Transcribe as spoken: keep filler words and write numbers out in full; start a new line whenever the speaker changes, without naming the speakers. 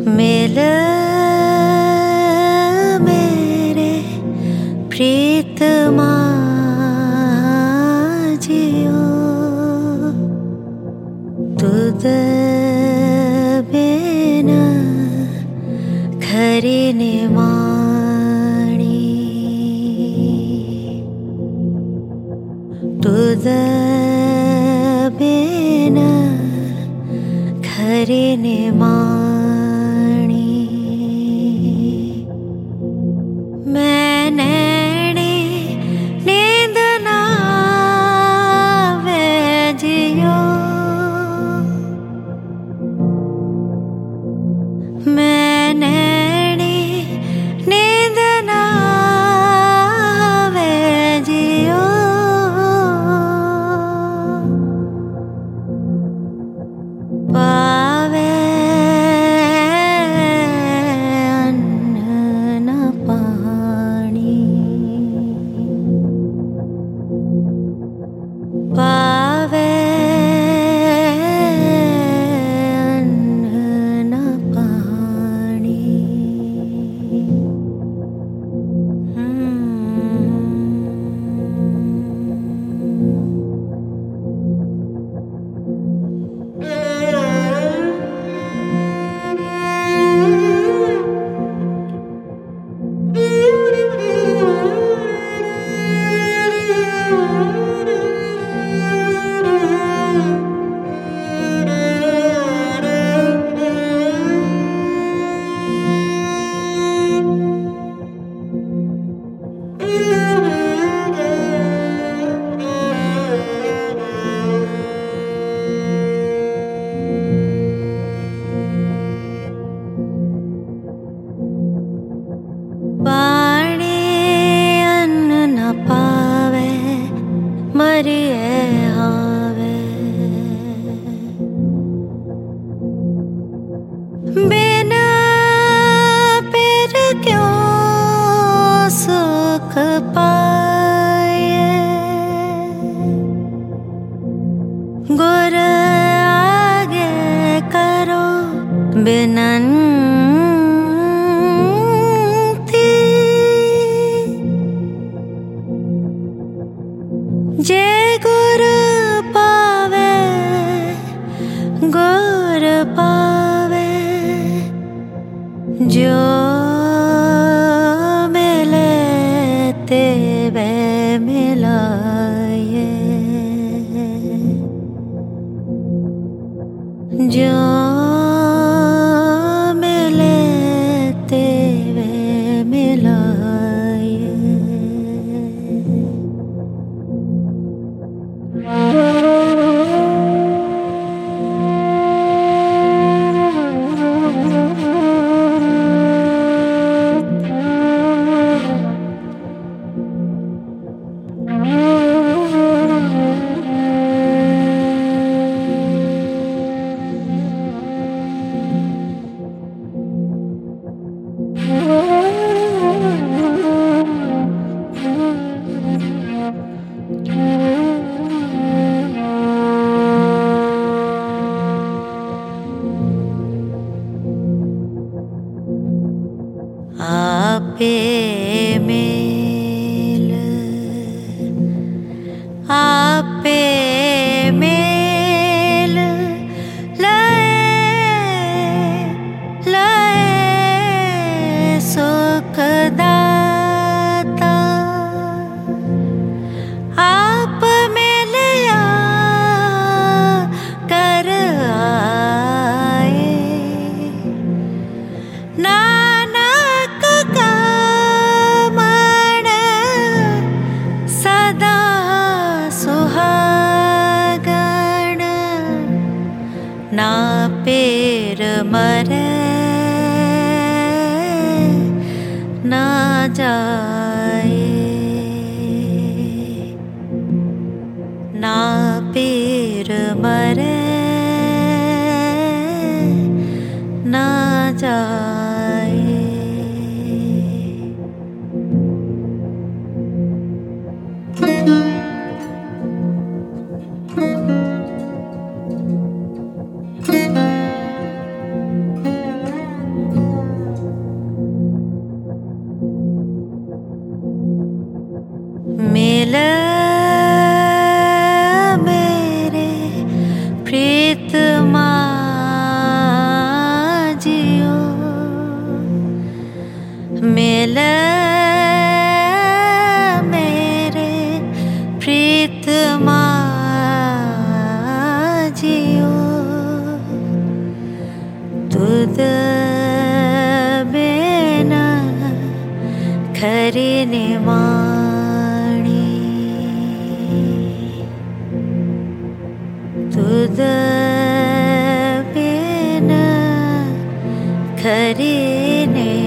मिल मेरे प्रीतमा जियो तुद बिना खरी निमाणी तुद बिना खरी निमाणी मैं नैनी नींद नावे जियो मैं नैनी नींद नावे जियो पावे अन्न न पानी पावे अन्न न पानी पानी अन्न न पावे मरिए हावे बिना फिर क्यों सुख पाए गुर आगे करो बिनती जे गुर पावे गुर पावे जो मिले तेवे मिलाए जो मिले तेवे मिलाए आपे मेल आपे मेल लाए लाए सुख दाता आप मिलया कर आए नानक का मन सदा सुहागण ना पेर मरे ना जाए ना पीर मरे ना जाए मिल मेरे प्रीतमा जियो तुद बिना खरी निवाणी तुद बिना खरी ने